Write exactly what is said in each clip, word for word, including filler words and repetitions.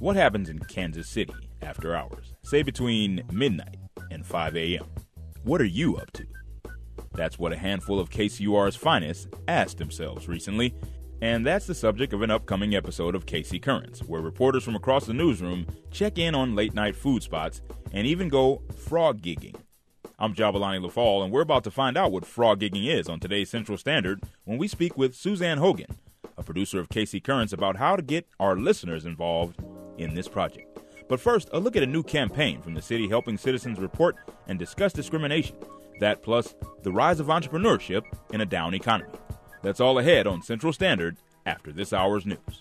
What happens in Kansas City after hours, say between midnight and five a.m.? What are you up to? That's what a handful of K C U R's finest asked themselves recently, and that's the subject of an upcoming episode of K C Currents, where reporters from across the newsroom check in on late-night food spots and even go frog gigging. I'm Jabalani LaFall, and we're about to find out what frog gigging is on today's Central Standard when we speak with Suzanne Hogan, a producer of K C Currents, about how to get our listeners involved in this project. But first, a look at a new campaign from the city helping citizens report and discuss discrimination. That plus the rise of entrepreneurship in a down economy. That's all ahead on Central Standard after this hour's news.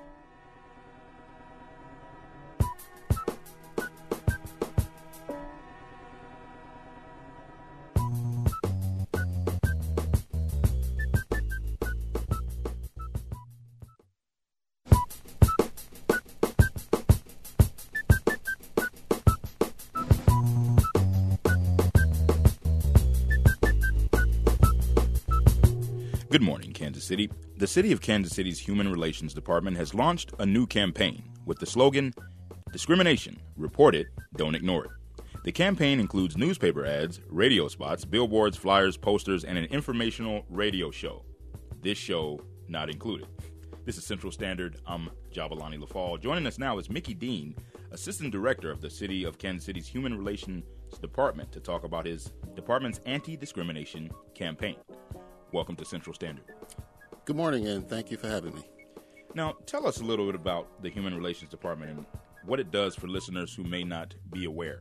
Good morning, Kansas City. The City of Kansas City's Human Relations Department has launched a new campaign with the slogan, Discrimination, Report It, Don't Ignore It. The campaign includes newspaper ads, radio spots, billboards, flyers, posters, and an informational radio show. This show not included. This is Central Standard. I'm Jabalani LaFall. Joining us now is Mickey Dean, Assistant Director of the City of Kansas City's Human Relations Department, to talk about his department's anti-discrimination campaign. Welcome to Central Standard. Good morning, and thank you for having me. Now, tell us a little bit about the Human Relations Department and what it does for listeners who may not be aware.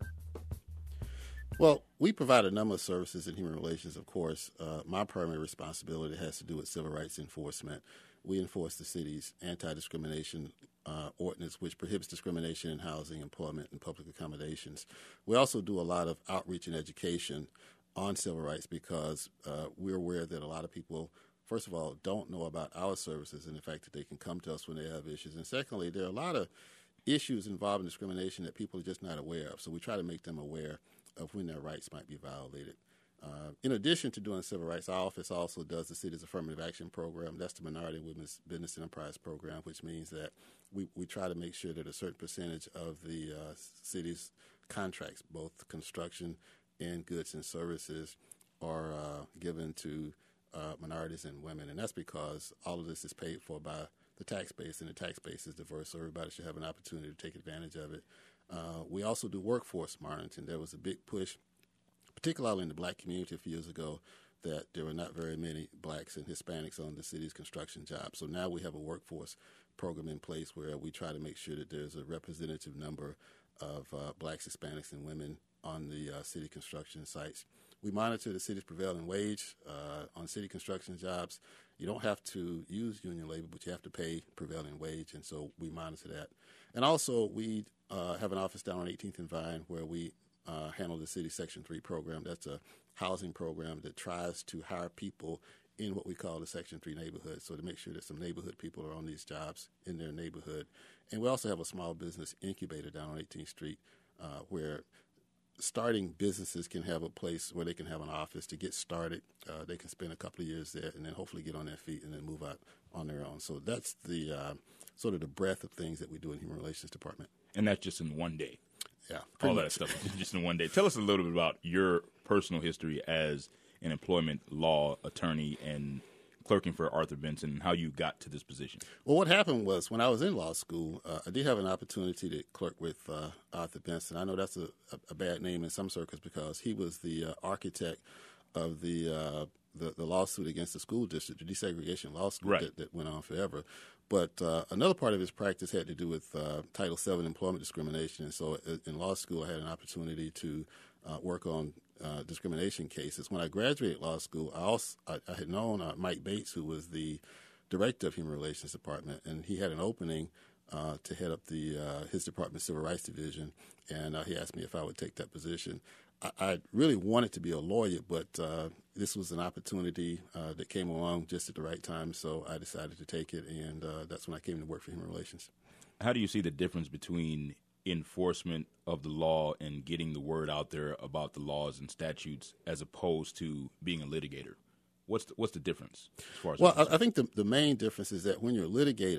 Well, we provide a number of services in human relations, of course. Uh, my primary responsibility has to do with civil rights enforcement. We enforce the city's anti-discrimination uh, ordinance, which prohibits discrimination in housing, employment, and public accommodations. We also do a lot of outreach and education on civil rights because uh, we're aware that a lot of people, first of all, don't know about our services and the fact that they can come to us when they have issues. And secondly, there are a lot of issues involving discrimination that people are just not aware of. So we try to make them aware of when their rights might be violated. Uh, in addition to doing civil rights, our office also does the city's affirmative action program. That's the Minority and Women's Business Enterprise program, which means that we, we try to make sure that a certain percentage of the uh, city's contracts, both construction and goods and services, are uh, given to uh, minorities and women. And that's because all of this is paid for by the tax base, and the tax base is diverse, so everybody should have an opportunity to take advantage of it. Uh, we also do workforce monitoring. There was a big push, particularly in the black community a few years ago, that there were not very many blacks and Hispanics on the city's construction jobs. So now we have a workforce program in place where we try to make sure that there's a representative number of uh, blacks, Hispanics, and women on the uh, city construction sites. We monitor the city's prevailing wage uh, on city construction jobs. You don't have to use union labor, but you have to pay prevailing wage, and so we monitor that. And also, we uh, have an office down on eighteenth and Vine where we uh, handle the city's Section three program. That's a housing program that tries to hire people in what we call the Section three neighborhood, so to make sure that some neighborhood people are on these jobs in their neighborhood. And we also have a small business incubator down on eighteenth Street uh, where starting businesses can have a place where they can have an office to get started. Uh, they can spend a couple of years there and then hopefully get on their feet and then move out on their own. So that's the uh, sort of the breadth of things that we do in Human Relations Department. And that's just in one day. Yeah. All much. that stuff just in one day. Tell us a little bit about your personal history as an employment law attorney and clerking for Arthur Benson, and how you got to this position. Well, what happened was when I was in law school, uh, I did have an opportunity to clerk with uh, Arthur Benson. I know that's a, a, a bad name in some circles because he was the uh, architect of the, uh, the the lawsuit against the school district, the desegregation lawsuit right. that, that went on forever. But uh, another part of his practice had to do with uh, Title seven employment discrimination. And so in law school, I had an opportunity to uh, work on Uh, discrimination cases. When I graduated law school, I also I, I had known uh, Mike Bates, who was the director of Human Relations Department, and he had an opening uh, to head up the uh, his department's Civil Rights Division, and uh, he asked me if I would take that position. I, I really wanted to be a lawyer, but uh, this was an opportunity uh, that came along just at the right time, so I decided to take it, and uh, that's when I came to work for Human Relations. How do you see the difference between enforcement of the law and getting the word out there about the laws and statutes as opposed to being a litigator? What's the, what's the difference as far as well, I, I think the, the main difference is that when you're a litigator,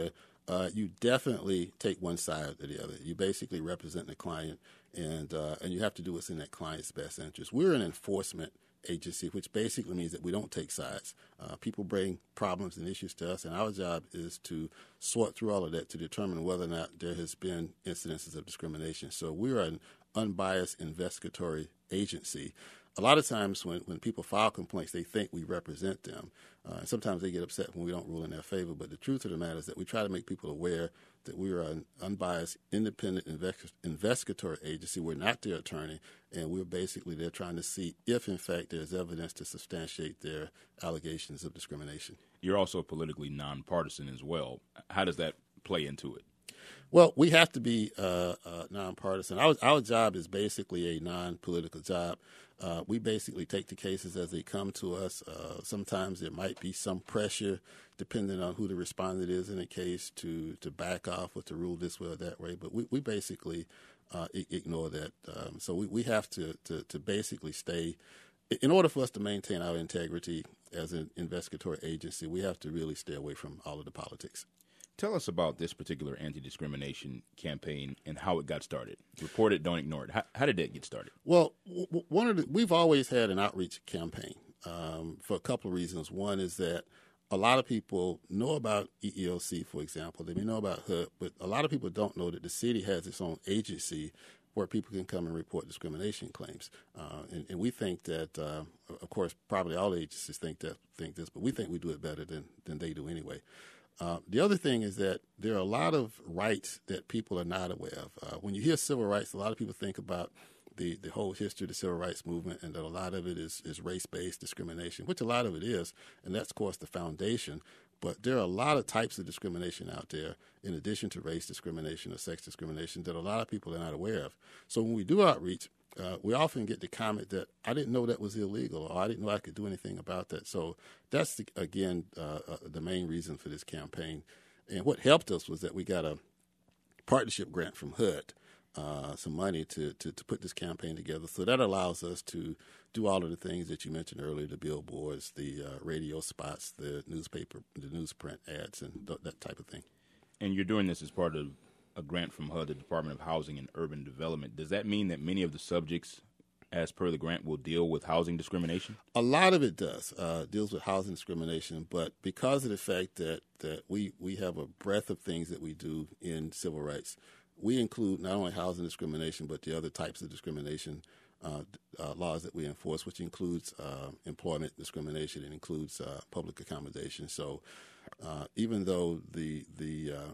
uh, you definitely take one side or the other. You basically represent the client, and uh, and you have to do what's in that client's best interest. We're an enforcement agency, which basically means that we don't take sides. Uh, people bring problems and issues to us, and our job is to sort through all of that to determine whether or not there has been incidences of discrimination. So we're an unbiased investigatory agency. A lot of times when, when people file complaints, they think we represent them. Uh, and sometimes they get upset when we don't rule in their favor. But the truth of the matter is that we try to make people aware that we are an unbiased, independent invest- investigatory agency. We're not their attorney, and we're basically there trying to see if, in fact, there's evidence to substantiate their allegations of discrimination. You're also politically nonpartisan as well. How does that play into it? Well, we have to be uh, uh, nonpartisan. Our, our job is basically a non-political job. Uh, we basically take the cases as they come to us. Uh, sometimes there might be some pressure, depending on who the respondent is in a case, to, to back off or to rule this way or that way. But we, we basically uh, I- ignore that. Um, so we, we have to, to, to basically stay. In order for us to maintain our integrity as an investigatory agency, we have to really stay away from all of the politics. Tell us about this particular anti-discrimination campaign and how it got started. Report it, don't ignore it. How, how did that get started? Well, w- one of the, we've always had an outreach campaign um, for a couple of reasons. One is that a lot of people know about E E O C, for example. They may know about H U D, but a lot of people don't know that the city has its own agency where people can come and report discrimination claims. Uh, and, and we think that, uh, of course, probably all agencies think that think this, but we think we do it better than, than they do anyway. Uh, the other thing is that there are a lot of rights that people are not aware of. Uh, when you hear civil rights, a lot of people think about the, the whole history of the civil rights movement, and that a lot of it is, is race-based discrimination, which a lot of it is, and that's, of course, the foundation. But there are a lot of types of discrimination out there, in addition to race discrimination or sex discrimination, that a lot of people are not aware of. So when we do outreach, Uh, we often get the comment that I didn't know that was illegal, or I didn't know I could do anything about that. So that's, the, again, uh, uh, the main reason for this campaign. And what helped us was that we got a partnership grant from H U D, uh, some money to, to, to put this campaign together. So that allows us to do all of the things that you mentioned earlier, the billboards, the uh, radio spots, the newspaper, the newsprint ads, and th- that type of thing. And you're doing this as part of a grant from H U D, the Department of Housing and Urban Development. Does that mean that many of the subjects, as per the grant, will deal with housing discrimination? A lot of it does, uh, deals with housing discrimination, but because of the fact that, that we, we have a breadth of things that we do in civil rights, we include not only housing discrimination, but the other types of discrimination uh, uh, laws that we enforce, which includes uh, employment discrimination. It includes uh, public accommodation. So uh, even though the the uh,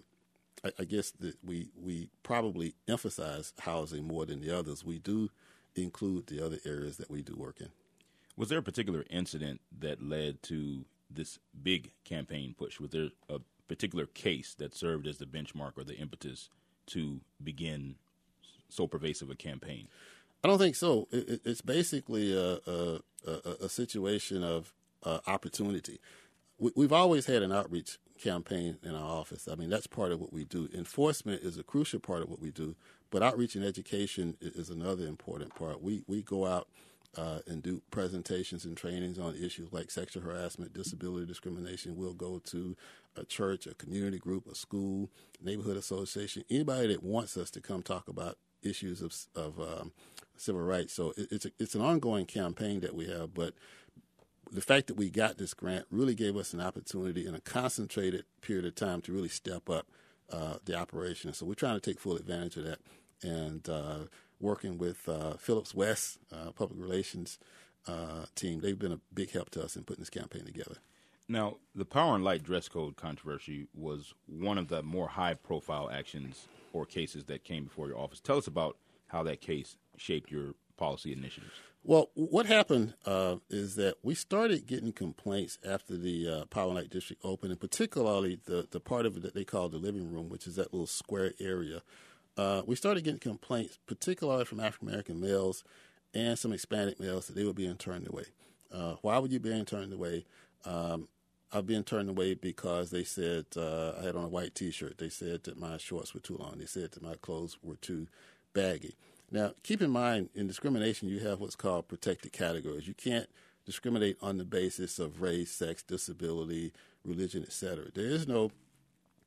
I guess that we, we probably emphasize housing more than the others, we do include the other areas that we do work in. Was there a particular incident that led to this big campaign push? Was there a particular case that served as the benchmark or the impetus to begin so pervasive a campaign? I don't think so. It, it's basically a, a, a, a situation of uh, opportunity. We, we've always had an outreach campaign in our office. I mean, that's part of what we do. Enforcement is a crucial part of what we do, but outreach and education is another important part. We we go out uh, and do presentations and trainings on issues like sexual harassment, disability discrimination. We'll go to a church, a community group, a school, neighborhood association, anybody that wants us to come talk about issues of, of um, civil rights. So it, it's a, it's an ongoing campaign that we have, but the fact that we got this grant really gave us an opportunity in a concentrated period of time to really step up uh, the operation. So we're trying to take full advantage of that, and uh, working with uh, Phillips West, uh, public relations uh, team, they've been a big help to us in putting this campaign together. Now, the Power and Light dress code controversy was one of the more high-profile actions or cases that came before your office. Tell us about how that case shaped your policy initiatives. Well, what happened uh, is that we started getting complaints after the uh, Power and Light District opened, and particularly the, the part of it that they call the living room, which is that little square area. Uh, we started getting complaints, particularly from African-American males and some Hispanic males, that they were being turned away. Uh, why would you be being turned away? Um, I've been turned away because they said uh, I had on a white T-shirt. They said that my shorts were too long. They said that my clothes were too baggy. Now, keep in mind, in discrimination, you have what's called protected categories. You can't discriminate on the basis of race, sex, disability, religion, et cetera. There is no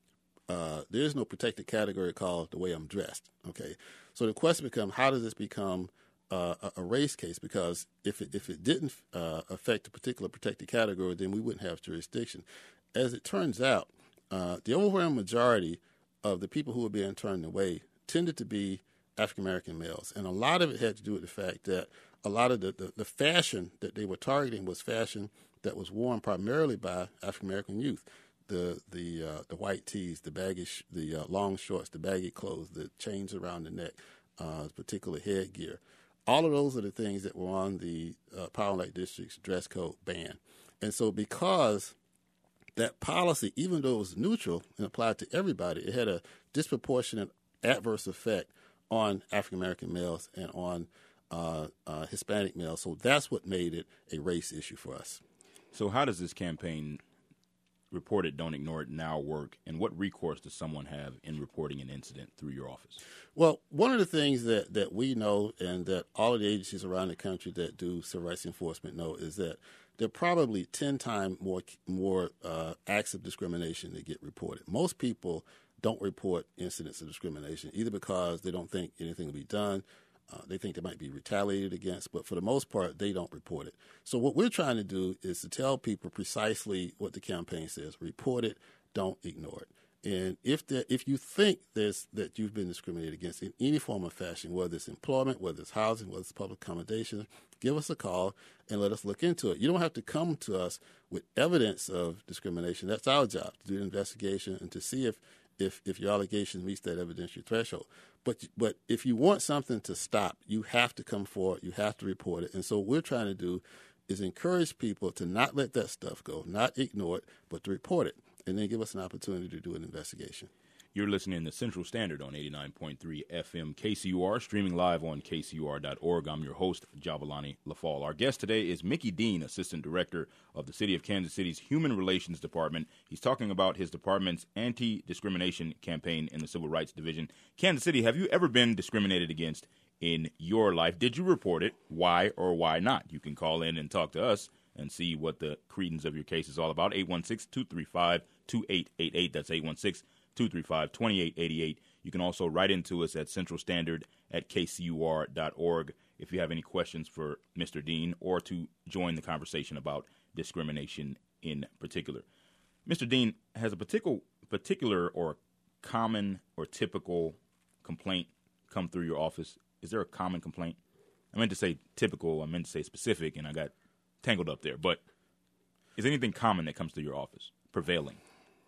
uh, there is no protected category called the way I'm dressed. Okay, so the question becomes, how does this become uh, a, a race case? Because if it, if it didn't uh, affect a particular protected category, then we wouldn't have jurisdiction. As it turns out, uh, the overwhelming majority of the people who were being turned away tended to be African American males, and a lot of it had to do with the fact that a lot of the, the, the fashion that they were targeting was fashion that was worn primarily by African American youth. The the uh, the white tees, the baggy, sh- the uh, long shorts, the baggy clothes, the chains around the neck, uh, particular headgear. All of those are the things that were on the uh, Power and Light District's dress code ban. And so because that policy, even though it was neutral and applied to everybody, it had a disproportionate adverse effect on African American males and on uh, uh, Hispanic males. So that's what made it a race issue for us. So how does this campaign, Report It, Don't Ignore It, now work, and what recourse does someone have in reporting an incident through your office? Well, one of the things that, that we know and that all of the agencies around the country that do civil rights enforcement know is that there are probably ten times more more uh, acts of discrimination that get reported. Most people don't report incidents of discrimination, either because they don't think anything will be done, uh, they think they might be retaliated against, but for the most part, they don't report it. So what we're trying to do is to tell people precisely what the campaign says. Report it, don't ignore it. And if there, if you think there's, that you've been discriminated against in any form or fashion, whether it's employment, whether it's housing, whether it's public accommodation, give us a call and let us look into it. You don't have to come to us with evidence of discrimination. That's our job, to do an investigation and to see if if, if your allegation meets that evidentiary threshold. But but if you want something to stop, you have to come forward. You have to report it. And so what we're trying to do is encourage people to not let that stuff go, not ignore it, but to report it, and then give us an opportunity to do an investigation. You're listening to Central Standard on eighty-nine point three F M K C U R, streaming live on K C U R dot org. I'm your host, Javalani Lafall. Our guest today is Mickey Dean, Assistant Director of the City of Kansas City's Human Relations Department. He's talking about his department's anti-discrimination campaign in the Civil Rights Division. Kansas City, have you ever been discriminated against in your life? Did you report it? Why or why not? You can call in and talk to us and see what the credence of your case is all about. eight one six, two three five, two eight eight eight. That's eight one six, two three five, two eight eight eight. You can also write into us at Central Standard at K C U R dot org if you have any questions for Mister Dean or to join the conversation about discrimination in particular. Mister Dean, has a particular, particular or common or typical complaint come through your office? Is there a common complaint? I meant to say typical, I meant to say specific, and I got tangled up there. But is anything common that comes through your office, prevailing?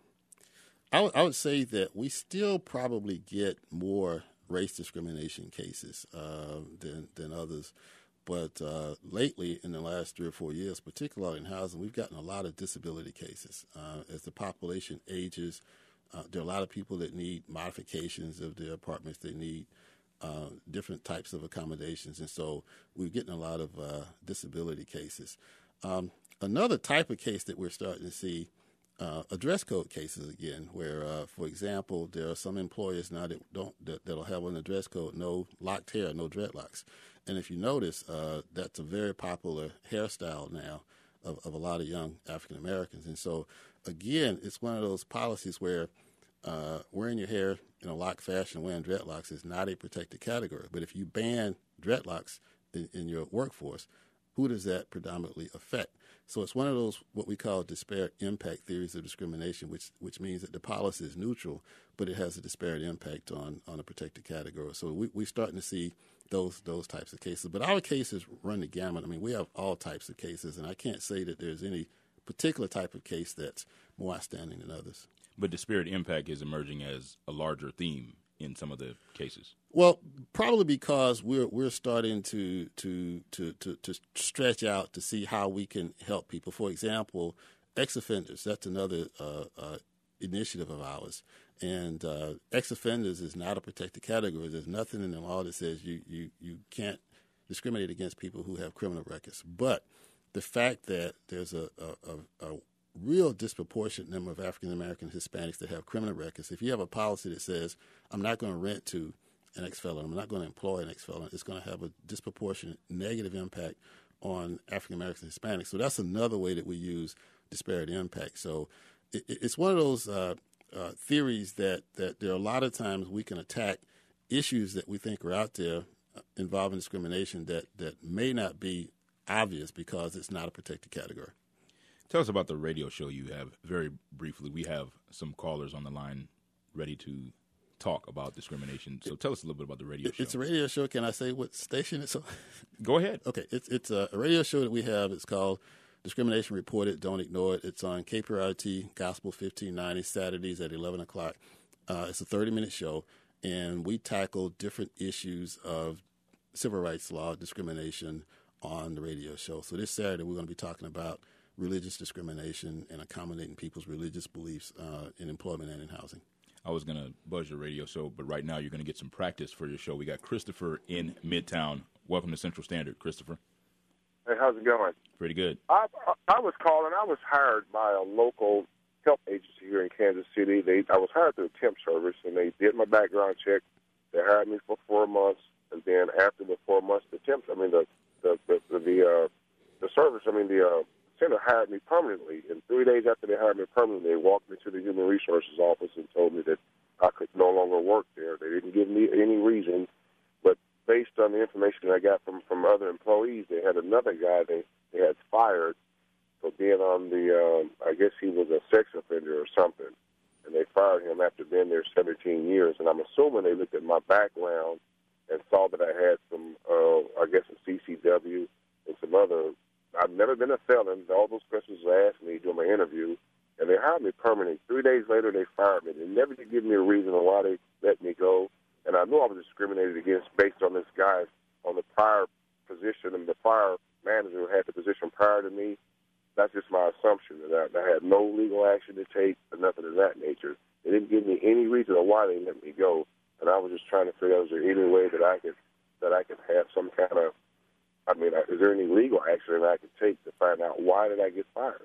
I, w- I would say that we still probably get more race discrimination cases uh, than than others. But uh, lately, in the last three or four years, particularly in housing, we've gotten a lot of disability cases. Uh, as the population ages, uh, there are a lot of people that need modifications of their apartments. They need uh, different types of accommodations. And so we're getting a lot of uh, disability cases. Um, another type of case that we're starting to see Uh, a dress code cases again, where, uh, for example, there are some employers now that don't that, that'll have on the dress code no locked hair, no dreadlocks, and if you notice, uh, that's a very popular hairstyle now of, of a lot of young African Americans, and so again, it's one of those policies where uh, wearing your hair in a locked fashion, wearing dreadlocks is not a protected category. But if you ban dreadlocks in, in your workforce, who does that predominantly affect? So it's one of those what we call disparate impact theories of discrimination, which which means that the policy is neutral, but it has a disparate impact on, on a protected category. So we, we're starting to see those those types of cases. But our cases run the gamut. I mean, we have all types of cases, and I can't say that there's any particular type of case that's more outstanding than others. But disparate impact is emerging as a larger theme in some of the cases. Well, probably because we're we're starting to to to to, to stretch out to see how we can help people. For example, ex-offenders. That's another uh, uh, initiative of ours. And uh, ex-offenders is not a protected category. There's nothing in the law that says you, you, you can't discriminate against people who have criminal records. But the fact that there's a, a, a, a real disproportionate number of African American Hispanics that have criminal records. If you have a policy that says, I'm not going to rent to an ex-felon, I'm not going to employ an ex-felon, it's going to have a disproportionate negative impact on African American Hispanics. So that's another way that we use disparate impact. So it, it's one of those uh, uh, theories that, that there are a lot of times we can attack issues that we think are out there involving discrimination that, that may not be obvious because it's not a protected category. Tell us about the radio show you have very briefly. We have some callers on the line ready to talk about discrimination. So tell us a little bit about the radio show. It's a radio show. Can I say what station it's on? Go ahead. Okay. It's it's a, a radio show that we have. It's called Discrimination Reported, Don't Ignore It. It's on K P R I T, Gospel fifteen ninety, Saturdays at eleven o'clock. Uh, it's a thirty-minute show, and we tackle different issues of civil rights law, discrimination on the radio show. So this Saturday, we're going to be talking about religious discrimination and accommodating people's religious beliefs uh, in employment and in housing. I was going to buzz your radio show, but right now you're going to get some practice for your show. We got Christopher in Midtown. Welcome to Central Standard, Christopher. Hey, how's it going? Pretty good. I, I, I was calling. I was hired by a local help agency here in Kansas City. They I was hired through a temp service, and they did my background check. They hired me for four months, and then after the four months, the temp, I mean, the the the the, the, uh, the service, I mean, the uh, center hired me permanently. And three days after they hired me permanently, they walked me to the Human Resources office and told me that I could no longer work there. They didn't give me any reason, but based on the information I got from, from other employees, they had another guy they, they had fired for being on the, um, I guess he was a sex offender or something, and they fired him after being there seventeen years. And I'm assuming they looked at my background and saw that I had some, uh, I guess, some C C W and some other. I've never been a felon. All those questions were asked me during my interview, and they hired me permanently. Three days later, they fired me. They never did give me a reason on why they let me go, and I knew I was discriminated against based on this guy on the prior position, and the prior manager who had the position prior to me. That's just my assumption, that I, I had no legal action to take or nothing of that nature. They didn't give me any reason on why they let me go, and I was just trying to figure out, is there any way that I could that I could have some kind of, I mean, is there any legal action that I could take to find out why did I get fired?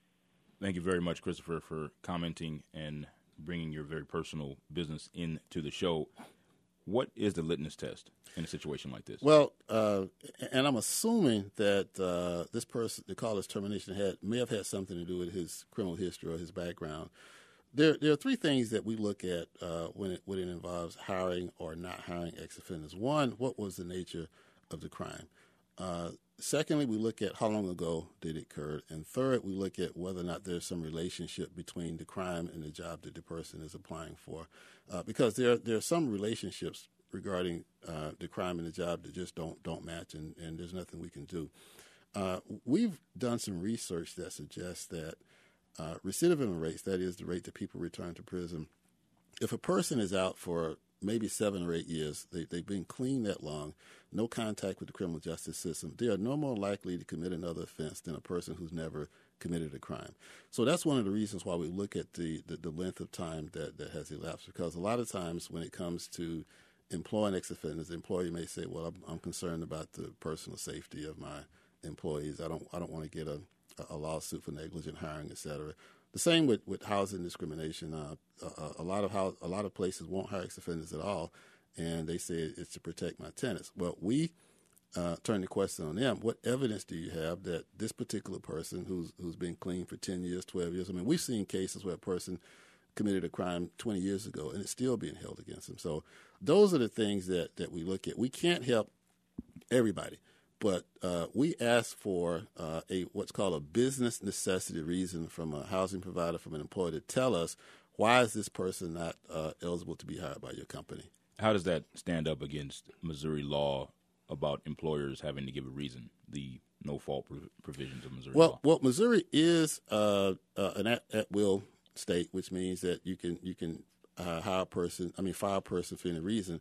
Thank you very much, Christopher, for commenting and bringing your very personal business into the show. What is the litmus test in a situation like this? Well, uh, and I'm assuming that uh, this person, the caller's termination, had may have had something to do with his criminal history or his background. There, there are three things that we look at uh, when it when it involves hiring or not hiring ex-offenders. One, what was the nature of the crime? Uh, secondly, we look at how long ago did it occur. And third, we look at whether or not there's some relationship between the crime and the job that the person is applying for. Uh, because there, there are some relationships regarding uh, the crime and the job that just don't don't match, and, and there's nothing we can do. Uh, we've done some research that suggests that uh, recidivism rates, that is the rate that people return to prison, if a person is out for maybe seven or eight years, they, they've been clean that long, no contact with the criminal justice system, they are no more likely to commit another offense than a person who's never committed a crime. So that's one of the reasons why we look at the, the, the length of time that, that has elapsed, because a lot of times when it comes to employing ex-offenders, the employer may say, well, I'm, I'm concerned about the personal safety of my employees. I don't I don't want to get a, a lawsuit for negligent hiring, et cetera. The same with, with housing discrimination. Uh, a, a lot of house, a lot of places won't hire ex-offenders at all, and they say it's to protect my tenants. Well, we uh, turn the question on them. What evidence do you have that this particular person who's who's been clean for ten years, twelve years? I mean, we've seen cases where a person committed a crime twenty years ago, and it's still being held against them. So those are the things that, that we look at. We can't help everybody. But uh, we ask for uh, a what's called a business necessity reason from a housing provider, from an employer, to tell us why is this person not uh, eligible to be hired by your company. How does that stand up against Missouri law about employers having to give a reason, the no-fault provisions of Missouri well, law? Well, Missouri is uh, uh, an at, at-will state, which means that you can you can uh, hire a person, I mean fire a person for any reason,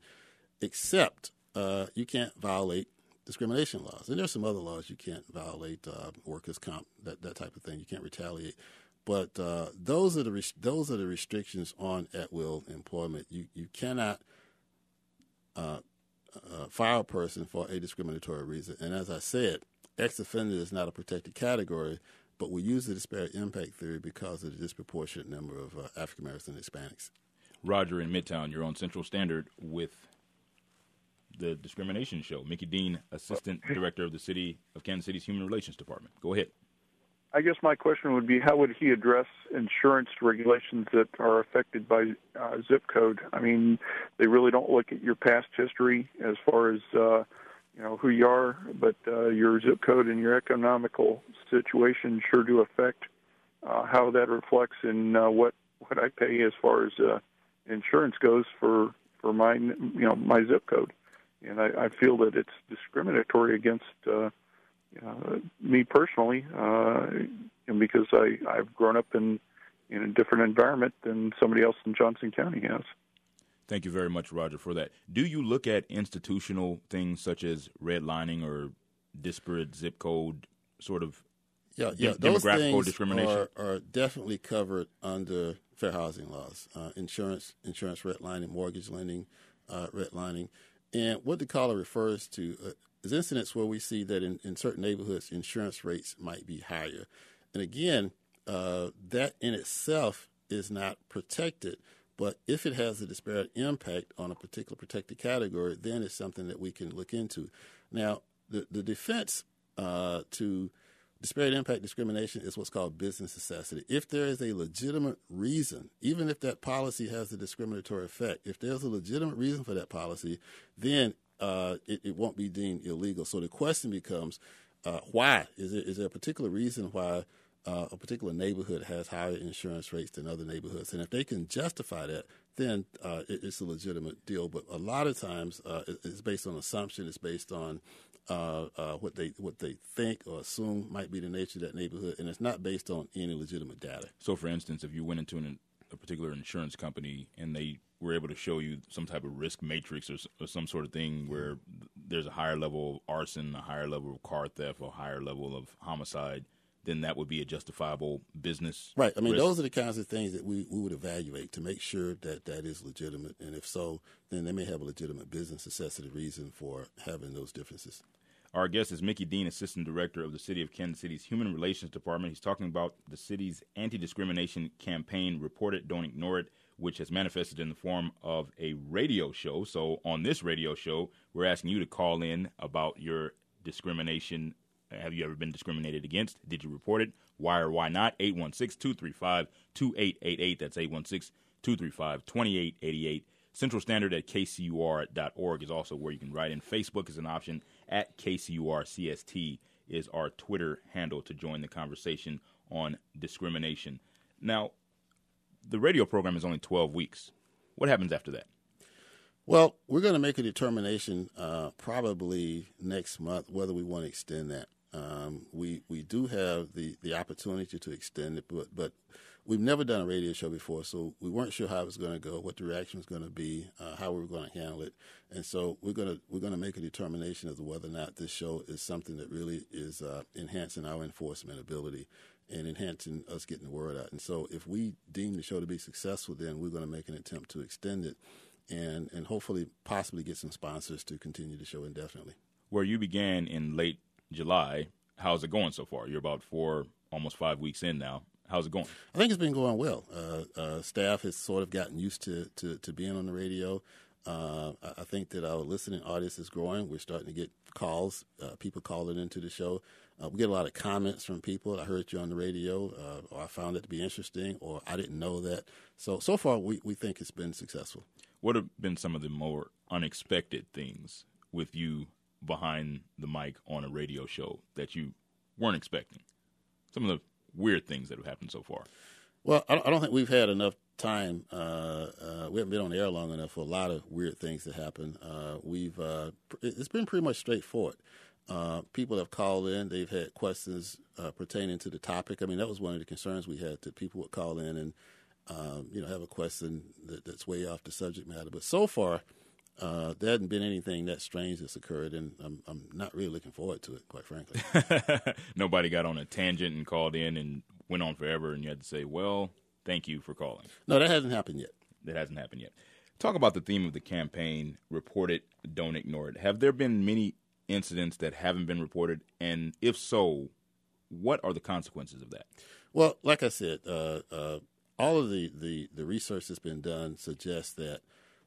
except uh, you can't violate discrimination laws. And there's some other laws you can't violate, uh, workers' comp, that, that type of thing. You can't retaliate. But uh, those are the res- those are the restrictions on at-will employment. You you cannot uh, uh, fire a person for a discriminatory reason. And as I said, ex-offender is not a protected category, but we use the disparate impact theory because of the disproportionate number of uh, African Americans and Hispanics. Roger in Midtown, you're on Central Standard with the Discrimination Show. Mickey Dean, Assistant Director of the City of Kansas City's Human Relations Department. Go ahead. I guess my question would be, how would he address insurance regulations that are affected by uh, zip code? I mean, they really don't look at your past history as far as, uh, you know, who you are, but uh, your zip code and your economical situation sure do affect uh, how that reflects in uh, what, what I pay as far as uh, insurance goes for, for my, you know, my zip code. And I, I feel that it's discriminatory against uh, Uh, me personally, uh, and because I, I've grown up in, in a different environment than somebody else in Johnson County has. Thank you very much, Roger, for that. Do you look at institutional things such as redlining or disparate zip code sort of yeah, de- yeah, those demographical things discrimination? Are, are definitely covered under fair housing laws, uh, insurance, insurance redlining, mortgage lending, uh, redlining. And what the caller refers to uh, is incidents where we see that in, in certain neighborhoods, insurance rates might be higher. And again, uh, that in itself is not protected. But if it has a disparate impact on a particular protected category, then it's something that we can look into. Now, the, the defense uh, to disparate impact discrimination is what's called business necessity. If there is a legitimate reason, even if that policy has a discriminatory effect, if there's a legitimate reason for that policy, then uh, it, it won't be deemed illegal. So the question becomes, uh, why? Is there, is there a particular reason why uh, a particular neighborhood has higher insurance rates than other neighborhoods? And if they can justify that, then uh, it, it's a legitimate deal. But a lot of times uh, it, it's based on assumption. It's based on Uh, uh, what they what they think or assume might be the nature of that neighborhood, and it's not based on any legitimate data. So, for instance, if you went into an, a particular insurance company and they were able to show you some type of risk matrix or, or some sort of thing where there's a higher level of arson, a higher level of car theft, or a higher level of homicide, then that would be a justifiable business Right. I mean, risk. those are the kinds of things that we, we would evaluate to make sure that that is legitimate. And if so, then they may have a legitimate business necessity reason for having those differences. Our guest is Mickey Dean, Assistant Director of the City of Kansas City's Human Relations Department. He's talking about the city's anti-discrimination campaign, Report It, Don't Ignore It, which has manifested in the form of a radio show. So on this radio show, we're asking you to call in about your discrimination. Have you ever been discriminated against? Did you report it? Why or why not? eight one six, two three five, two eight eight eight. That's eight one six, two three five, two eight eight eight. Central Standard at K C U R dot org is also where you can write in. Facebook is an option. At K C U R C S T is our Twitter handle to join the conversation on discrimination. Now, the radio program is only twelve weeks. What happens after that? Well, we're going to make a determination uh, probably next month whether we want to extend that. Um, we we do have the, the opportunity to extend it, but, but we've never done a radio show before, so we weren't sure how it was going to go, what the reaction was going to be, uh, how we were going to handle it, and so we're going to we're going to make a determination as to whether or not this show is something that really is uh, enhancing our enforcement ability and enhancing us getting the word out. And so, if we deem the show to be successful, then we're going to make an attempt to extend it, and and hopefully possibly get some sponsors to continue the show indefinitely. Where you began in late July, how's it going so far? You're about four, almost five weeks in now. How's it going? I think it's been going well. Uh, uh, staff has sort of gotten used to, to, to being on the radio. Uh, I think that our listening audience is growing. We're starting to get calls, uh, people calling into the show. Uh, we get a lot of comments from people. I heard you on the radio, uh, or I found it to be interesting, or I didn't know that. So, so far, we, we think it's been successful. What have been some of the more unexpected things with you behind the mic on a radio show that you weren't expecting? Some of the weird things that have happened so far. Well, I don't think we've had enough time. Uh, uh, we haven't been on the air long enough for a lot of weird things to happen. Uh, we've uh, it's been pretty much straightforward. Uh, people have called in. They've had questions uh, pertaining to the topic. I mean, that was one of the concerns we had, that people would call in and um, you know have a question that, that's way off the subject matter. But so far, Uh, there hasn't been anything that strange that's occurred, and I'm, I'm not really looking forward to it, quite frankly. Nobody got on a tangent and called in and went on forever, and you had to say, well, thank you for calling. No, that hasn't happened yet. That hasn't happened yet. Talk about the theme of the campaign, Report It, Don't Ignore It. Have there been many incidents that haven't been reported? And if so, what are the consequences of that? Well, like I said, uh, uh, all of the, the, the research that's been done suggests that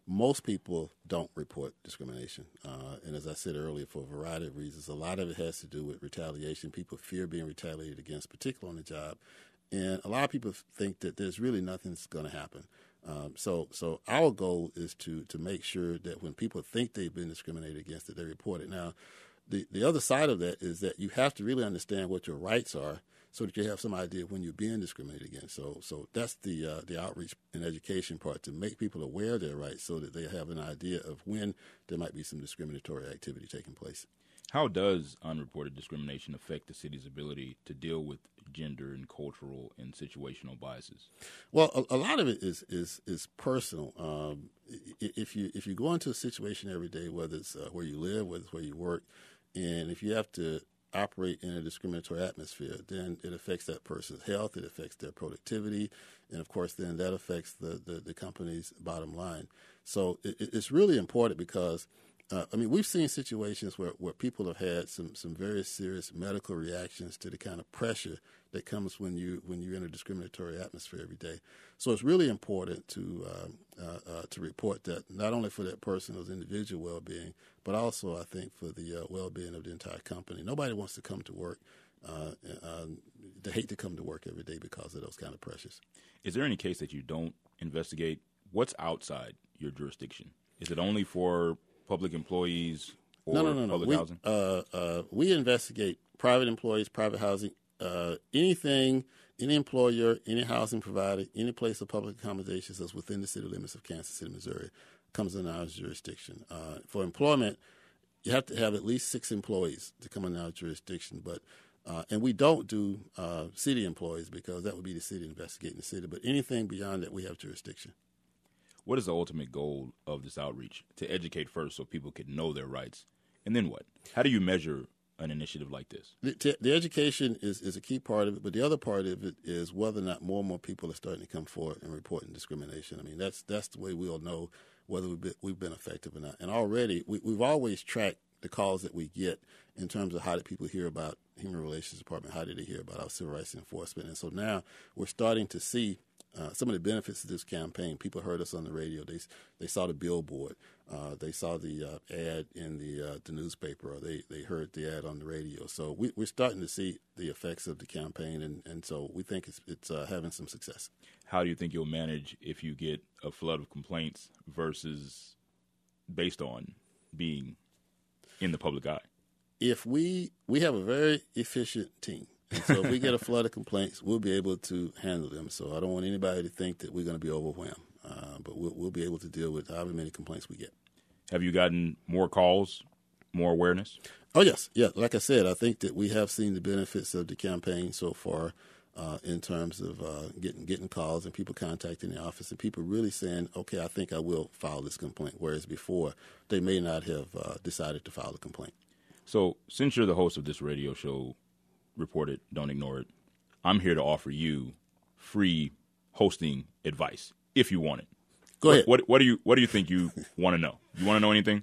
most people don't report discrimination. Uh, and as I said earlier, for a variety of reasons, a lot of it has to do with retaliation. People fear being retaliated against, particularly on the job. And a lot of people think that there's really nothing that's going to happen. Um, so so our goal is to to make sure that when people think they've been discriminated against, that they report it. Now, the, the other side of that is that you have to really understand what your rights are so that you have some idea of when you're being discriminated against. So so that's the uh, the outreach and education part, to make people aware of their rights so that they have an idea of when there might be some discriminatory activity taking place. How does unreported discrimination affect the city's ability to deal with gender and cultural and situational biases? Well, a, a lot of it is is is personal. Um, if you if you go into a situation every day, whether it's uh, where you live, whether it's where you work, and if you have to operate in a discriminatory atmosphere, then it affects that person's health, it affects their productivity, and of course then that affects the, the, the company's bottom line. So it, it's really important because Uh, I mean, we've seen situations where, where people have had some, some very serious medical reactions to the kind of pressure that comes when you when you're in a discriminatory atmosphere every day. So it's really important to uh, uh, uh, to report that, not only for that person's individual well-being, but also I think for the uh, well-being of the entire company. Nobody wants to come to work. Uh, uh, they hate to come to work every day because of those kind of pressures. Is there any case that you don't investigate? What's outside your jurisdiction? Is it only for public employees or no, no, no, no. public we, housing? Uh, uh, we investigate private employees, private housing, uh, anything, any employer, any housing provider, any place of public accommodations that's within the city limits of Kansas City, Missouri, comes in our jurisdiction. Uh, for employment, you have to have at least six employees to come in our jurisdiction. But uh, and we don't do uh, city employees because that would be the city investigating the city. But anything beyond that, we have jurisdiction. What is the ultimate goal of this outreach? To educate first so people can know their rights. And then what? How do you measure an initiative like this? The, the education is, is a key part of it, but the other part of it is whether or not more and more people are starting to come forward and reporting discrimination. I mean, that's that's the way we'll know whether we've been, we've been effective or not. And already, we, we've always tracked the calls that we get in terms of how did people hear about Human Relations Department, how did they hear about our civil rights enforcement. And so now we're starting to see Uh, some of the benefits of this campaign. People heard us on the radio. They they saw the billboard. Uh, they saw the uh, ad in the uh, the newspaper, or they, they heard the ad on the radio. So we, we're starting to see the effects of the campaign, and, and so we think it's, it's uh, having some success. How do you think you'll manage if you get a flood of complaints versus based on being in the public eye? If we we have a very efficient team. And so if we get a flood of complaints, we'll be able to handle them. So I don't want anybody to think that we're going to be overwhelmed, uh, but we'll, we'll be able to deal with however many complaints we get. Have you gotten more calls, more awareness? Oh, yes. Yeah, like I said, I think that we have seen the benefits of the campaign so far uh, in terms of uh, getting getting calls and people contacting the office and people really saying, okay, I think I will file this complaint, whereas before they may not have uh, decided to file a complaint. So since you're the host of this radio show, Report It, Don't Ignore It, I'm here to offer you free hosting advice if you want it. Go what, ahead. What, what do you What do you think you want to know? You want to know anything?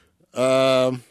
Um,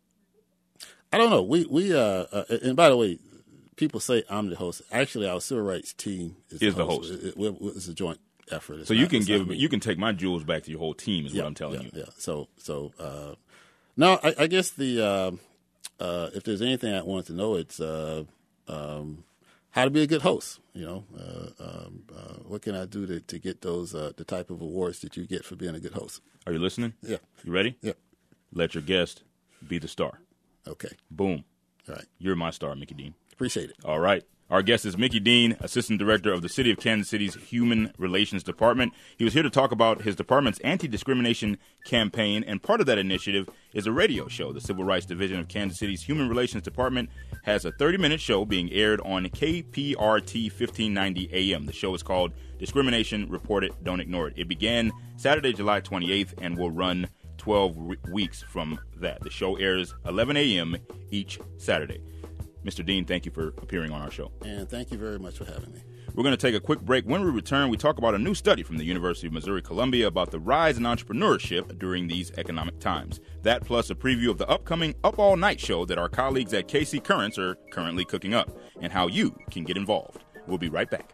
I don't know. We we uh, uh, and by the way, people say I'm the host. Actually, our civil rights team is, is the the host. host. It, it, it's a joint effort. It's so not, you can give me. you can take my jewels back to your whole team. Is yeah, what I'm telling yeah, you. Yeah. So so uh, no, I, I guess the. Uh, Uh, if there's anything I want to know, it's uh, um, how to be a good host. You know, uh, um, uh, what can I do to, to get those uh, the type of awards that you get for being a good host? Are you listening? Yeah. You ready? Yeah. Let your guest be the star. Okay. Boom. All right. You're my star, Mickey Dean. Appreciate it. All right. Our guest is Mickey Dean, Assistant Director of the City of Kansas City's Human Relations Department. He was here to talk about his department's anti-discrimination campaign, and part of that initiative is a radio show. The Civil Rights Division of Kansas City's Human Relations Department has a thirty-minute show being aired on K P R T fifteen ninety A M. The show is called Discrimination, Report It, Don't Ignore It. It began Saturday, July twenty-eighth, and will run twelve re- weeks from that. The show airs eleven a.m. each Saturday. Mister Dean, thank you for appearing on our show. And thank you very much for having me. We're going to take a quick break. When we return, we talk about a new study from the University of Missouri-Columbia about the rise in entrepreneurship during these economic times. That plus a preview of the upcoming Up All Night show that our colleagues at K C Currents are currently cooking up, and how you can get involved. We'll be right back.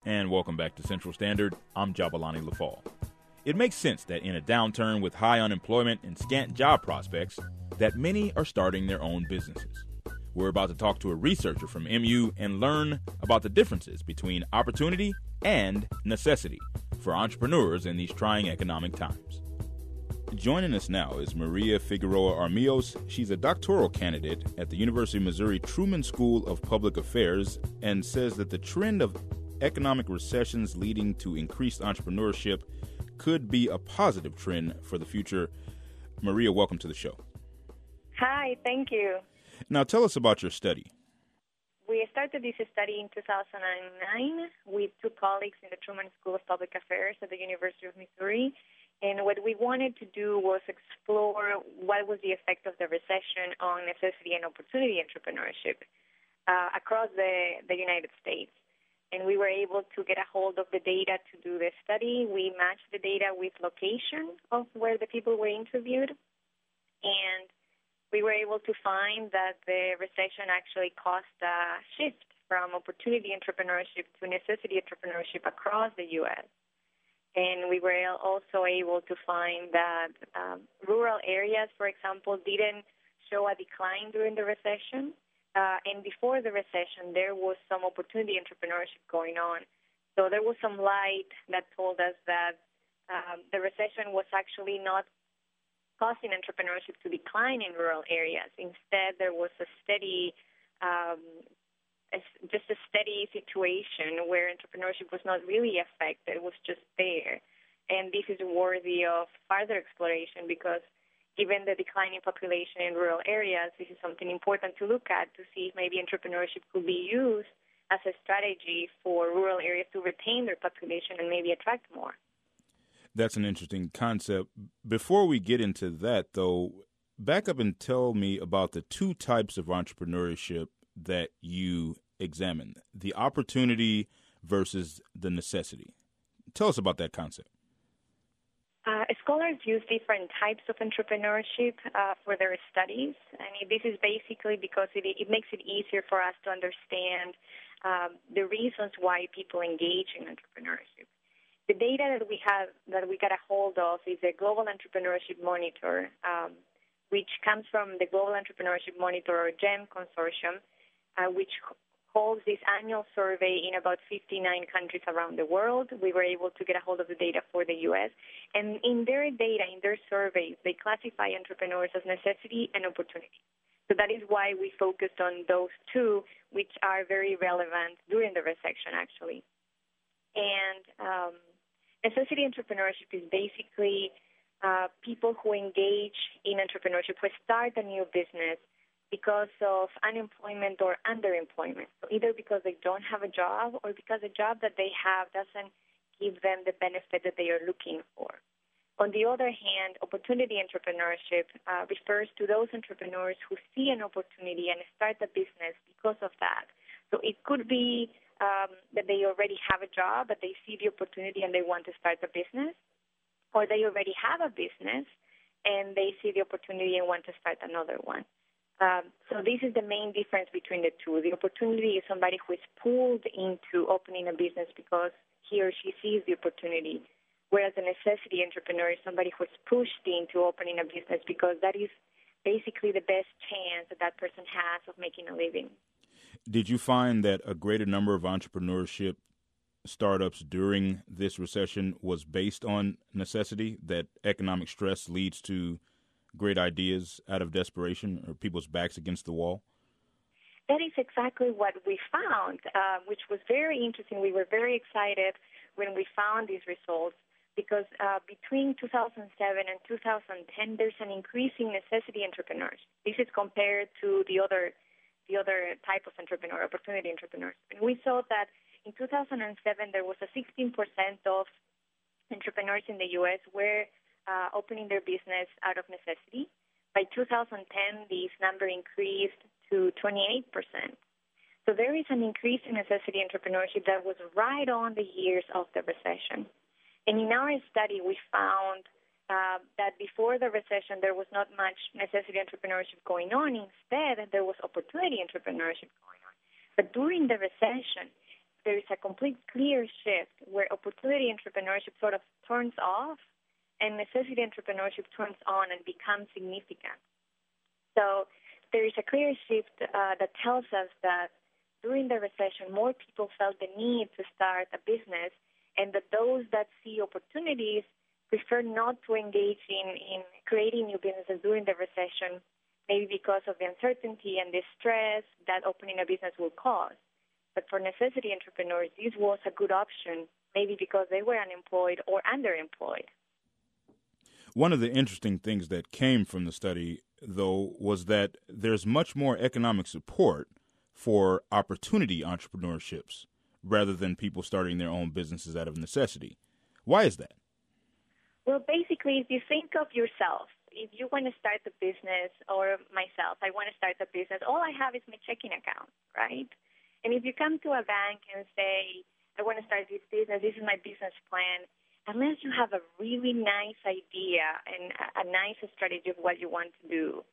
And welcome back to Central Standard. I'm Jabalani Lafall. It makes sense that in a downturn with high unemployment and scant job prospects, that many are starting their own businesses. We're about to talk to a researcher from M U and learn about the differences between opportunity and necessity for entrepreneurs in these trying economic times. Joining us now is Maria Figueroa Armios. She's a doctoral candidate at the University of Missouri Truman School of Public Affairs and says that the trend of economic recessions leading to increased entrepreneurship could be a positive trend for the future. Maria, welcome to the show. Hi, thank you. Now tell us about your study. We started this study in two thousand nine with two colleagues in the Truman School of Public Affairs at the University of Missouri. And what we wanted to do was explore what was the effect of the recession on necessity and opportunity entrepreneurship uh, across the, the United States. And we were able to get a hold of the data to do the study. We matched the data with location of where the people were interviewed. And we were able to find that the recession actually caused a shift from opportunity entrepreneurship to necessity entrepreneurship across the U S And we were also able to find that um, rural areas, for example, didn't show a decline during the recession. Uh, and before the recession, there was some opportunity entrepreneurship going on. So there was some light that told us that um, the recession was actually not causing entrepreneurship to decline in rural areas. Instead, there was a steady, um, a, just a steady situation where entrepreneurship was not really affected. It was just there. And this is worthy of further exploration because given the declining population in rural areas, this is something important to look at to see if maybe entrepreneurship could be used as a strategy for rural areas to retain their population and maybe attract more. That's an interesting concept. Before we get into that, though, back up and tell me about the two types of entrepreneurship that you examine, the opportunity versus the necessity. Tell us about that concept. Uh, scholars use different types of entrepreneurship uh, for their studies, and this is basically because it, it makes it easier for us to understand um, the reasons why people engage in entrepreneurship. The data that we have, that we got a hold of, is a Global Entrepreneurship Monitor, um, which comes from the Global Entrepreneurship Monitor, or GEM Consortium, uh, which holds this annual survey in about fifty-nine countries around the world. We were able to get a hold of the data for the U S. And in their data, in their surveys, they classify entrepreneurs as necessity and opportunity. So that is why we focused on those two, which are very relevant during the recession, actually. And um, necessity entrepreneurship is basically uh, people who engage in entrepreneurship, who start a new business because of unemployment or underemployment. So either because they don't have a job or because the job that they have doesn't give them the benefit that they are looking for. On the other hand, opportunity entrepreneurship uh, refers to those entrepreneurs who see an opportunity and start a business because of that. So it could be um, that they already have a job, but they see the opportunity and they want to start a business, or they already have a business and they see the opportunity and want to start another one. Um, so this is the main difference between the two. The opportunity is somebody who is pulled into opening a business because he or she sees the opportunity, whereas the necessity entrepreneur is somebody who is pushed into opening a business because that is basically the best chance that that person has of making a living. Did you find that a greater number of entrepreneurship startups during this recession was based on necessity, that economic stress leads to great ideas out of desperation or people's backs against the wall? That is exactly what we found, uh, which was very interesting. We were very excited when we found these results because uh, between two thousand seven and two thousand ten, there's an increasing necessity entrepreneurs. This is compared to the other the other type of entrepreneur, opportunity entrepreneurs. And we saw that in two thousand seven, there was a sixteen percent of entrepreneurs in the U S were Uh, opening their business out of necessity. By two thousand ten, this number increased to twenty-eight percent. So there is an increase in necessity entrepreneurship that was right on the years of the recession. And in our study, we found uh, that before the recession, there was not much necessity entrepreneurship going on. Instead, there was opportunity entrepreneurship going on. But during the recession, there is a complete clear shift where opportunity entrepreneurship sort of turns off and necessity entrepreneurship turns on and becomes significant. So there is a clear shift uh, that tells us that during the recession, more people felt the need to start a business, and that those that see opportunities prefer not to engage in, in creating new businesses during the recession, maybe because of the uncertainty and the stress that opening a business will cause. But for necessity entrepreneurs, this was a good option, maybe because they were unemployed or underemployed. One of the interesting things that came from the study, though, was that there's much more economic support for opportunity entrepreneurships rather than people starting their own businesses out of necessity. Why is that? Well, basically, if you think of yourself, if you want to start a business, or myself, I want to start a business, all I have is my checking account, right? And if you come to a bank and say, I want to start this business, this is my business plan, unless you have a really nice idea and a, a nice strategy of what you want to do,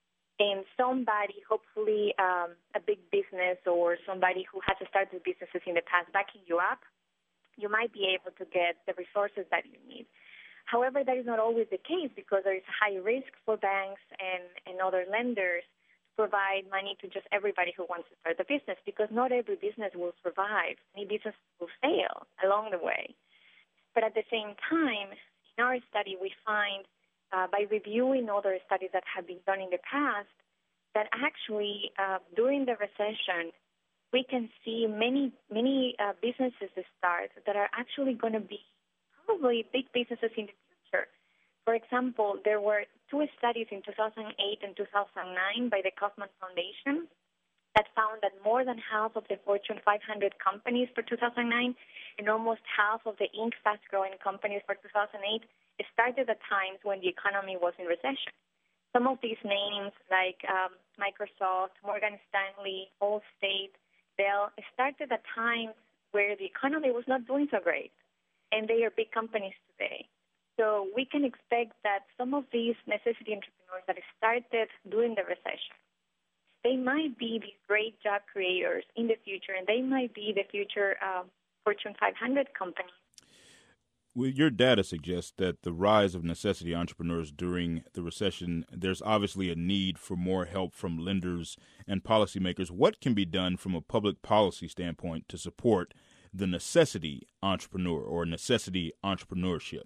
and somebody, hopefully um, a big business or somebody who has started businesses in the past backing you up, you might be able to get the resources that you need. However, that is not always the case because there is high risk for banks and, and other lenders to provide money to just everybody who wants to start a business, because not every business will survive. Many businesses will fail along the way. But at the same time, in our study, we find uh, by reviewing other studies that have been done in the past that actually uh, during the recession, we can see many, many uh, businesses start that are actually going to be probably big businesses in the future. For example, there were two studies in two thousand eight and two thousand nine by the Kauffman Foundation that found that more than half of the Fortune five hundred companies for two thousand nine and almost half of the Inc fast-growing companies for two thousand eight started at times when the economy was in recession. Some of these names, like um, Microsoft, Morgan Stanley, Allstate, Dell, started at times where the economy was not doing so great, and they are big companies today. So we can expect that some of these necessity entrepreneurs that started during the recession, they might be these great job creators in the future, and they might be the future uh, Fortune five hundred companies. Well, your data suggests that the rise of necessity entrepreneurs during the recession, there's obviously a need for more help from lenders and policymakers. What can be done from a public policy standpoint to support the necessity entrepreneur or necessity entrepreneurship?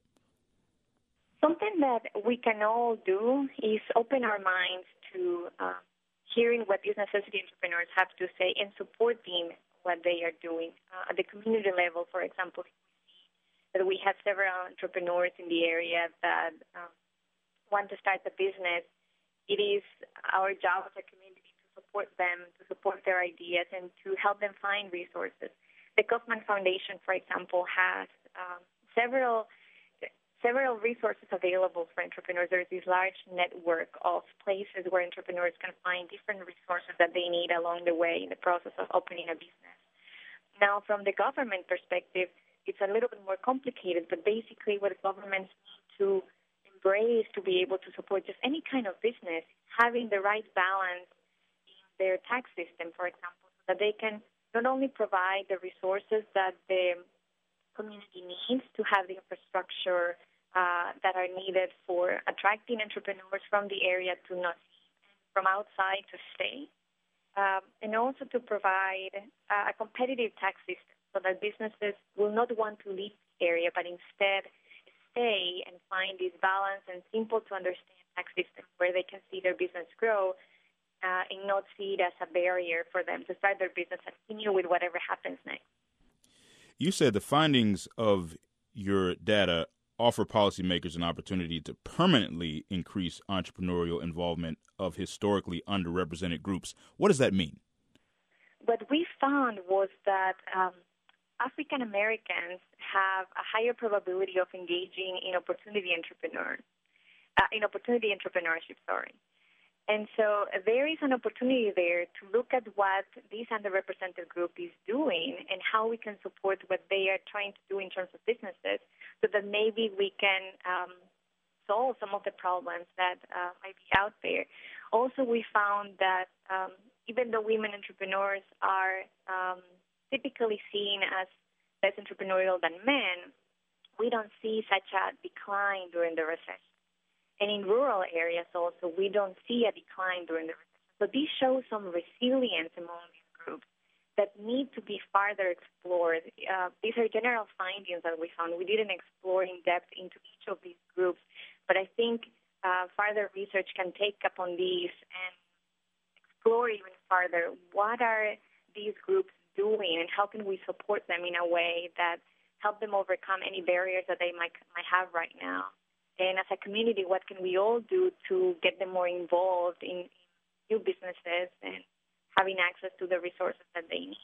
Something that we can all do is open our minds to uh, hearing what these necessity entrepreneurs have to say and supporting what they are doing. Uh, at the community level, for example, that we have several entrepreneurs in the area that um, want to start a business. It is our job as a community to support them, to support their ideas, and to help them find resources. The Kauffman Foundation, for example, has um, several several resources available for entrepreneurs. There's this large network of places where entrepreneurs can find different resources that they need along the way in the process of opening a business. Now, from the government perspective, it's a little bit more complicated, but basically what governments need to embrace to be able to support just any kind of business, having the right balance in their tax system, for example, so that they can not only provide the resources that the community needs to have the infrastructure uh, that are needed for attracting entrepreneurs from the area to not from outside to stay, um, and also to provide uh, a competitive tax system, so that businesses will not want to leave the area, but instead stay and find this balance and simple to understand tax system where they can see their business grow uh, and not see it as a barrier for them to start their business and continue with whatever happens next. You said the findings of your data offer policymakers an opportunity to permanently increase entrepreneurial involvement of historically underrepresented groups. What does that mean? What we found was that um, African Americans have a higher probability of engaging in opportunity entrepreneur, uh, in opportunity entrepreneurship. Sorry, and so there is an opportunity there to look at what this underrepresented group is doing and how we can support what they are trying to do in terms of businesses, so that maybe we can um, solve some of the problems that uh, might be out there. Also, we found that um, even though women entrepreneurs are um, typically seen as less entrepreneurial than men, we don't see such a decline during the recession. And in rural areas also, we don't see a decline during the recession. So this shows some resilience among these groups that need to be further explored. Uh, these are general findings that we found. We didn't explore in depth into each of these groups, but I think uh, further research can take up on these and explore even further what are these groups doing and how can we support them in a way that help them overcome any barriers that they might might have right now. And as a community, what can we all do to get them more involved in, in new businesses and having access to the resources that they need?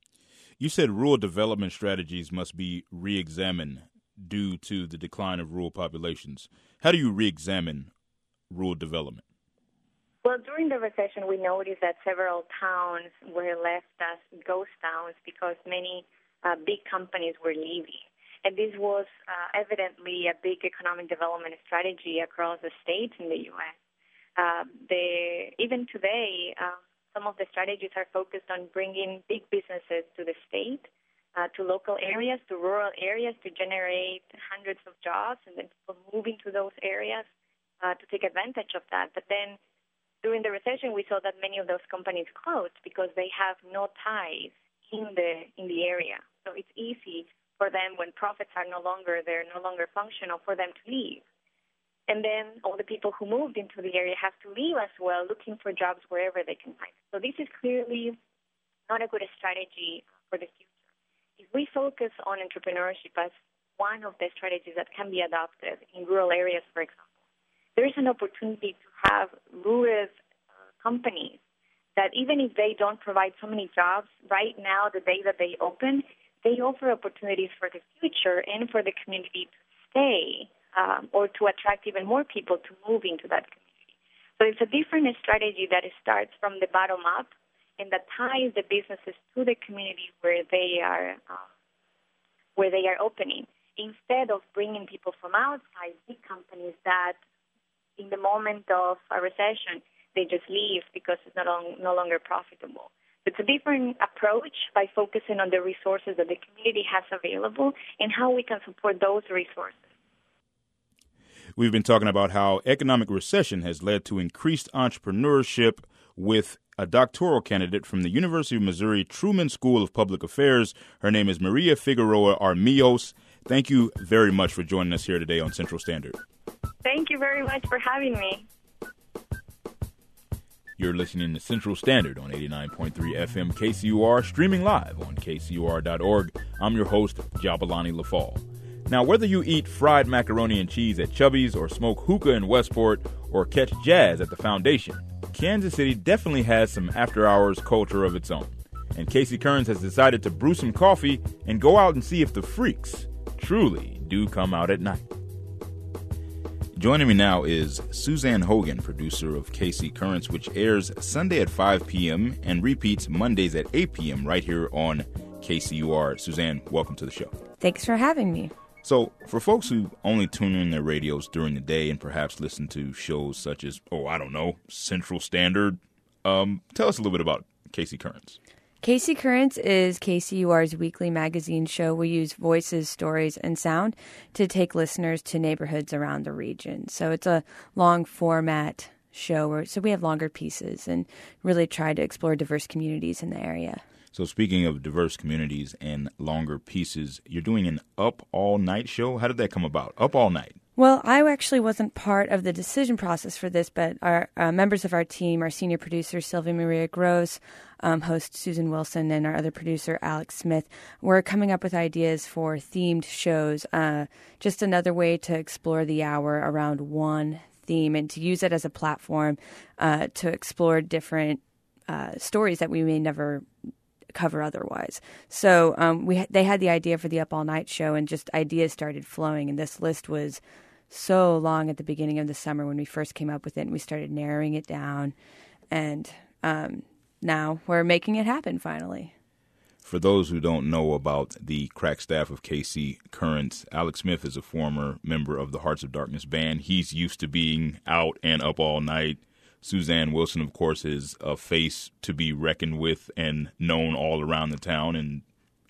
You said rural development strategies must be re-examined due to the decline of rural populations. How do you re-examine rural development? Well, during the recession, we noticed that several towns were left as ghost towns because many uh, big companies were leaving. And this was uh, evidently a big economic development strategy across the states in the U S. Uh, the, even today, uh, some of the strategies are focused on bringing big businesses to the state, uh, to local areas, to rural areas, to generate hundreds of jobs, and then people moving to those areas uh, to take advantage of that. But then during the recession, we saw that many of those companies closed because they have no ties in the in the area. So it's easy for them when profits are no longer there, no longer functional, for them to leave. And then all the people who moved into the area have to leave as well, looking for jobs wherever they can find. So this is clearly not a good strategy for the future. If we focus on entrepreneurship as one of the strategies that can be adopted in rural areas, for example, there is an opportunity to have rural uh, companies that even if they don't provide so many jobs right now, the day that they open, they offer opportunities for the future and for the community to stay um, or to attract even more people to move into that community. So it's a different strategy that starts from the bottom up and that ties the businesses to the community where they are uh, where they are opening, instead of bringing people from outside, big companies that in the moment of a recession, they just leave because it's no, long, no longer profitable. It's a different approach by focusing on the resources that the community has available and how we can support those resources. We've been talking about how economic recession has led to increased entrepreneurship with a doctoral candidate from the University of Missouri Truman School of Public Affairs. Her name is Maria Figueroa Armillos. Thank you very much for joining us here today on Central Standard. Thank you very much for having me. You're listening to Central Standard on eighty-nine point three F M K C U R, streaming live on K C U R dot org. I'm your host, Jabalani Lafall. Now, whether you eat fried macaroni and cheese at Chubby's or smoke hookah in Westport or catch jazz at the Foundation, Kansas City definitely has some after-hours culture of its own. And Casey Kearns has decided to brew some coffee and go out and see if the freaks truly do come out at night. Joining me now is Suzanne Hogan, producer of K C Currents, which airs Sunday at five p.m. and repeats Mondays at eight p.m. right here on K C U R. Suzanne, welcome to the show. Thanks for having me. So, for folks who only tune in their radios during the day and perhaps listen to shows such as, oh, I don't know, Central Standard, um, tell us a little bit about K C Currents. K C Currents is K C U R's weekly magazine show. We use voices, stories, and sound to take listeners to neighborhoods around the region. So it's a long format show, where, so we have longer pieces and really try to explore diverse communities in the area. So speaking of diverse communities and longer pieces, you're doing an Up All Night show. How did that come about? Up All Night. Well, I actually wasn't part of the decision process for this, but our uh, members of our team, our senior producer, Sylvia Maria Gross, um, host Susan Wilson, and our other producer, Alex Smith, were coming up with ideas for themed shows, uh, just another way to explore the hour around one theme and to use it as a platform uh, to explore different uh, stories that we may never cover otherwise. So um, we they had the idea for the Up All Night show, and just ideas started flowing. And this list was so long at the beginning of the summer when we first came up with it, and we started narrowing it down. And um, now we're making it happen finally. For those who don't know about the crack staff of K C Currents, Alex Smith is a former member of the Hearts of Darkness band. He's used to being out and up all night. Suzanne Wilson, of course, is a face to be reckoned with and known all around the town. And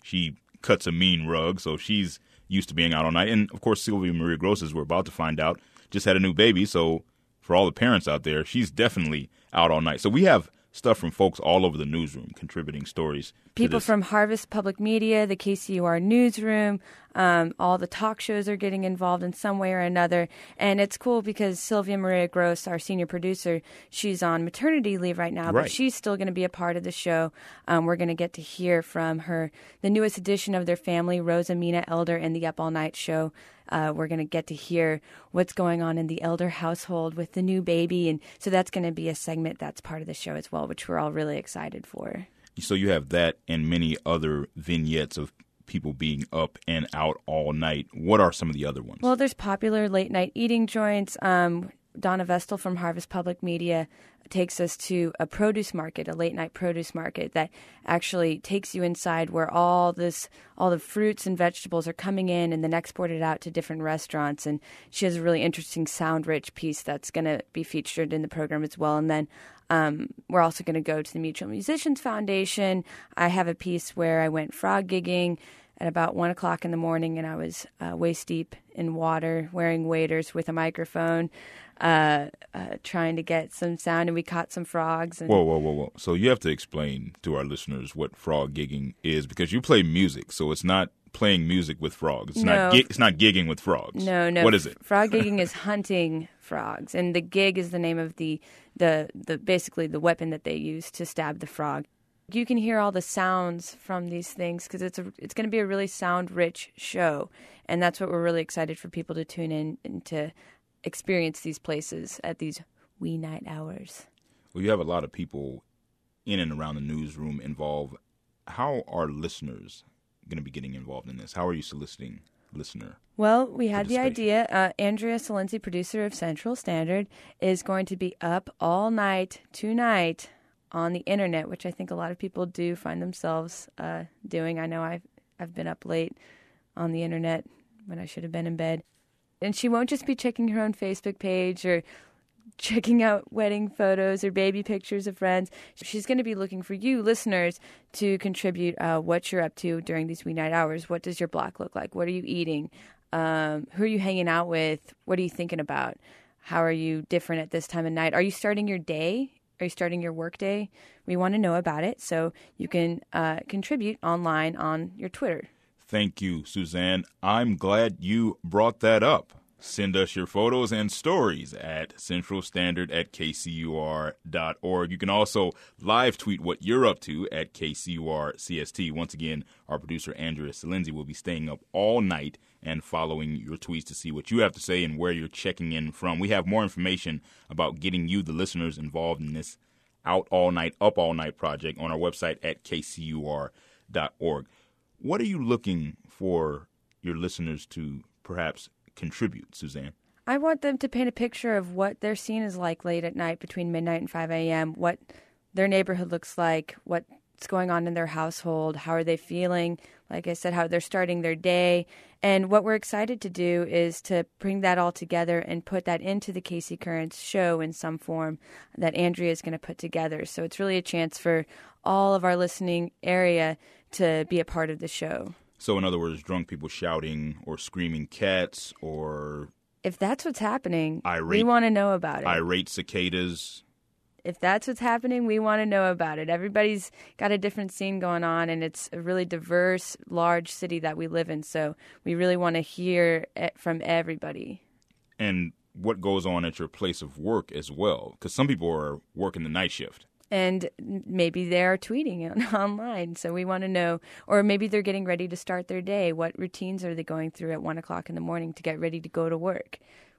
She cuts a mean rug, so she's used to being out all night. And, of course, Sylvia Maria Gross, as we're about to find out, just had a new baby. So for all the parents out there, she's definitely out all night. So we have stuff from folks all over the newsroom contributing stories. People from Harvest Public Media, the K C U R newsroom, um, all the talk shows are getting involved in some way or another. And it's cool because Sylvia Maria Gross, our senior producer, she's on maternity leave right now, Right. but she's still going to be a part of the show. Um, we're going to get to hear from her, the newest addition of their family, Rosamina Elder, in the Up All Night show. Uh, we're going to get to hear what's going on in the Elder household with the new baby. And so that's going to be a segment that's part of the show as well, which we're all really excited for. So you have that and many other vignettes of people being up and out all night. What are some of the other ones? Well, there's popular late-night eating joints. Um, Donna Vestal from Harvest Public Media takes us to a produce market, a late-night produce market that actually takes you inside where all this, all the fruits and vegetables are coming in and then exported out to different restaurants. And she has a really interesting sound-rich piece that's going to be featured in the program as well. And then um, we're also going to go to the Mutual Musicians Foundation. I have a piece where I went frog gigging at about one o'clock in the morning, and I was uh, waist deep in water, wearing waders with a microphone, uh, uh, trying to get some sound, and we caught some frogs. And Whoa, whoa, whoa, whoa. So you have to explain to our listeners what frog gigging is, because you play music, so it's not playing music with frogs. It's No. not gi- it's not gigging with frogs. No, no. What is it? Frog gigging is hunting frogs, and the gig is the name of the, the, the basically the weapon that they use to stab the frog. You can hear all the sounds from these things because it's a, it's going to be a really sound-rich show, and that's what we're really excited for people to tune in and to experience these places at these wee night hours. Well, you have a lot of people in and around the newsroom involved. How are listeners going to be getting involved in this? How are you soliciting listener? Well, we had the participation? idea. Uh, Andrea Salenzi, producer of Central Standard, is going to be up all night tonight on the internet, which I think a lot of people do find themselves uh, doing. I know I've, I've been up late on the internet when I should have been in bed. And she won't just be checking her own Facebook page or checking out wedding photos or baby pictures of friends. She's going to be looking for you, listeners, to contribute uh, what you're up to during these wee night hours. What does your block look like? What are you eating? Um, who are you hanging out with? What are you thinking about? How are you different at this time of night? Are you starting your day? Are you starting your work day? We want to know about it, so you can uh, contribute online on your Twitter. Thank you, Suzanne. I'm glad you brought that up. Send us your photos and stories at Central Standard at K C U R dot org. You can also live tweet what you're up to at K C U R C S T. Once again, our producer, Andrea Salenzi, will be staying up all night and following your tweets to see what you have to say and where you're checking in from. We have more information about getting you, the listeners, involved in this Out All Night, Up All Night project on our website at K C U R dot org. What are you looking for your listeners to perhaps contribute, Suzanne? I want them to paint a picture of what their scene is like late at night between midnight and five a.m., what their neighborhood looks like, what's going on in their household, how are they feeling, like I said, how they're starting their day. And what we're excited to do is to bring that all together and put that into the K C Currents show in some form that Andrea is going to put together. So it's really a chance for all of our listening area to be a part of the show. So in other words, drunk people shouting or screaming cats or If that's what's happening, Irate- we want to know about it. irate cicadas. If that's what's happening, we want to know about it. Everybody's got a different scene going on, and it's a really diverse, large city that we live in. So we really want to hear it from everybody. And what goes on at your place of work as well, because some people are working the night shift. And maybe they're tweeting it online. So we want to know, or maybe they're getting ready to start their day. What routines are they going through at one o'clock in the morning to get ready to go to work?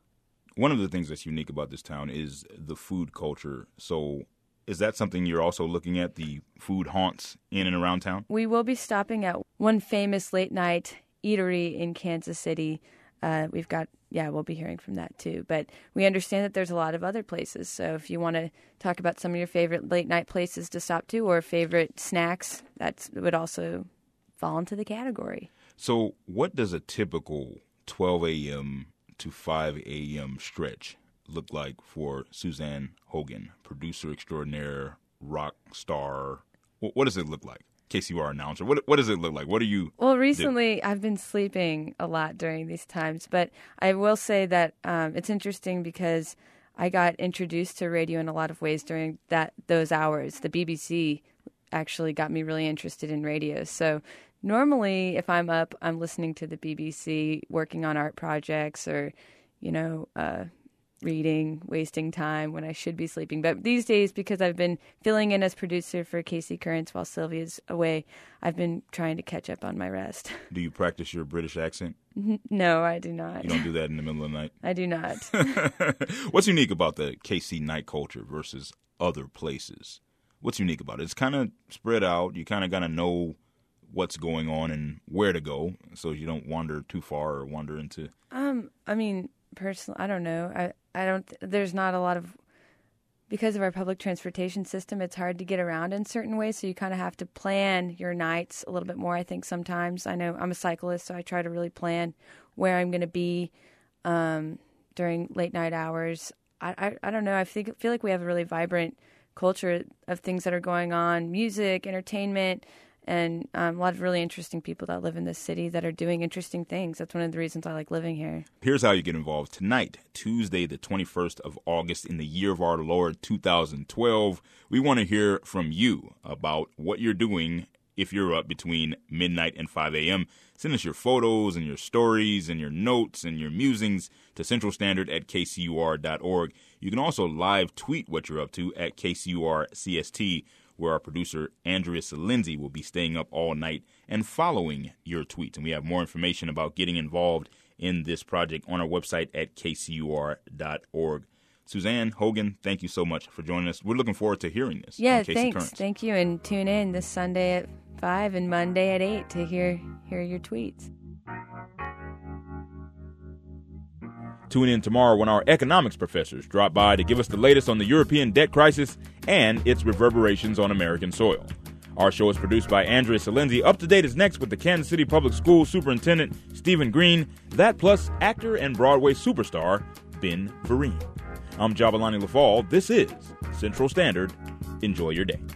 One of the things that's unique about this town is the food culture. So is that something you're also looking at, the food haunts in and around town? We will be stopping at one famous late night eatery in Kansas City. Uh, we've got, yeah, we'll be hearing from that too. But we understand that there's a lot of other places. So if you want to talk about some of your favorite late night places to stop to or favorite snacks, that would also fall into the category. So what does a typical twelve a.m. to five a.m. stretch look like for Suzanne Hogan, producer extraordinaire, rock star? What does it look like? K C U R announcer? What what does it look like? What do you Well, recently do? I've been sleeping a lot during these times, but I will say that um, it's interesting because I got introduced to radio in a lot of ways during that those hours. The B B C actually got me really interested in radio. So normally if I'm up, I'm listening to the B B C, working on art projects or, you know, uh, reading, wasting time when I should be sleeping. But these days, because I've been filling in as producer for K C Currents while Sylvia's away, I've been trying to catch up on my rest. Do you practice your British accent? No, I do not. You don't do that in the middle of the night? I do not. What's unique about the K C night culture versus other places? What's unique about it? It's kind of spread out. You kind of got to know what's going on and where to go so you don't wander too far or wander into... Um, I mean... Personally, I don't know. I, I don't, there's not a lot of, because of our public transportation system, it's hard to get around in certain ways. So you kind of have to plan your nights a little bit more, I think, sometimes. I know I'm a cyclist, so I try to really plan where I'm going to be um, during late night hours. I, I, I don't know. I think, feel like we have a really vibrant culture of things that are going on, music, entertainment, and um, a lot of really interesting people that live in this city that are doing interesting things. That's one of the reasons I like living here. Here's how you get involved. Tonight, Tuesday, the twenty-first of August, in the year of our Lord, two thousand twelve, we want to hear from you about what you're doing if you're up between midnight and five a.m. Send us your photos and your stories and your notes and your musings to Central Standard at K C U R dot org. You can also live tweet what you're up to at K C U R C S T, where our producer, Andrea Salenzi, will be staying up all night and following your tweets. And we have more information about getting involved in this project on our website at K C U R dot org. Suzanne Hogan, thank you so much for joining us. We're looking forward to hearing this. Yeah, on K C thanks. Currents. Thank you. And tune in this Sunday at five and Monday at eight to hear hear your tweets. Tune in tomorrow when our economics professors drop by to give us the latest on the European debt crisis and its reverberations on American soil. Our show is produced by Andrea Salenzi. Up to Date is next with the Kansas City Public Schools Superintendent Stephen Green. That plus actor and Broadway superstar Ben Vereen. I'm Jabalani LaFall. This is Central Standard. Enjoy your day.